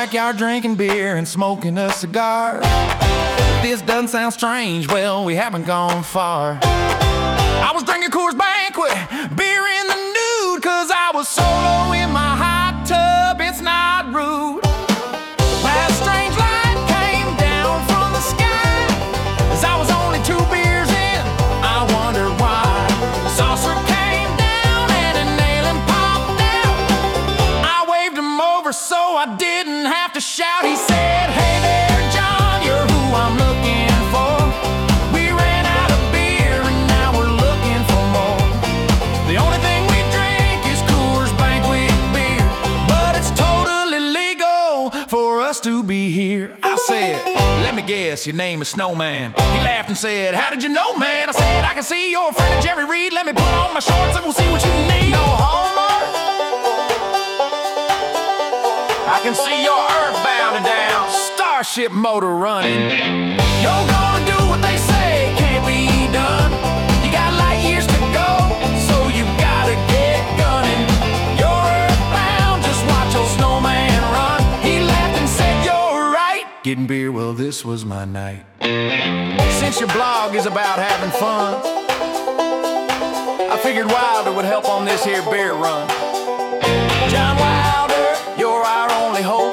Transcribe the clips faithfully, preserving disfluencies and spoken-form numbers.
backyard drinking beer and smoking a cigar. If this doesn't sound strange, well, we haven't gone far. I was drinking Coors Banquet, beer in the nude, cause I was solo in my hot tub, it's not rude. That strange light came down from the sky, as I was only two beers in, I wondered why. The saucer came down and an alien popped out. I waved him over so I didn't have to shout. He said, "Hey there, John, you're who I'm looking for. We ran out of beer and now we're looking for more. The only thing we drink is Coors Banquet beer, but it's totally legal for us to be here." I said, "Let me guess, your name is Snowman." He laughed and said, "How did you know, man?" I said, "I can see you're a friend of Jerry Reed. Let me put on my shorts and we'll see what you need." "No homer, I can see you're earthbound and down, Starship motor running. You're gonna do what they say can't be done. You got light years to go, so you gotta get gunning. You're earthbound, just watch old Snowman run." He laughed and said, "You're right. Getting beer, well, this was my night." Since your blog is about having fun, I figured Wilder would help on this here beer run. John Wilder, you're our only hope.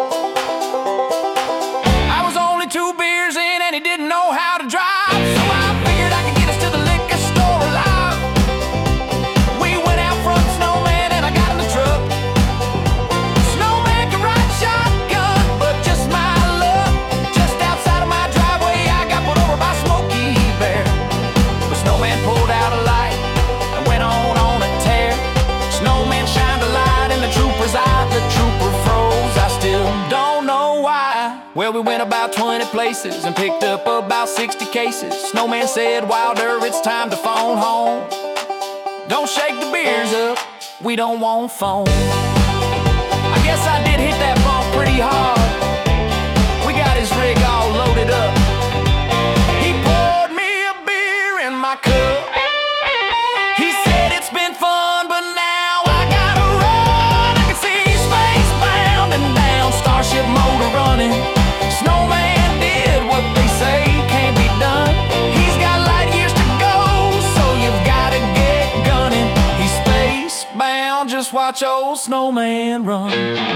I was only two beers in and he didn't know how to drive, so I figured I could get us to the liquor store alive. We went out front, Snowman, and I got in the truck. Snowman can ride shotgun, but just my luck, just outside of my driveway I got put over by Smokey Bear. But Snowman pulled out a light and went on on a tear. Snowman shined a light in the trooper's eye. The trooper froze, I still don't know why. Well, we went about twenty places and picked up about sixty cases. Snowman said, "Wilder, it's time to phone home. Don't shake the beers up, we don't want foam." I guess I did hit that bump pretty hard. We got his rig all loaded up. He poured me a beer in my cup. He said, "It's been fun, but now I gotta run. I can see space bound and down, Starship motor running." Snowman did what they say can't be done. He's got light years to go, so you've gotta get gunning. He's space bound, just watch old Snowman run.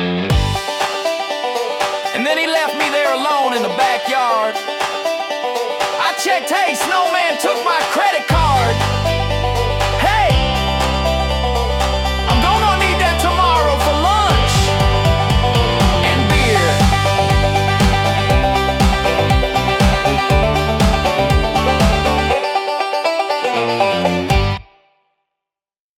And then he left me there alone in the backyard. I checked, hey, Snowman took my credit card.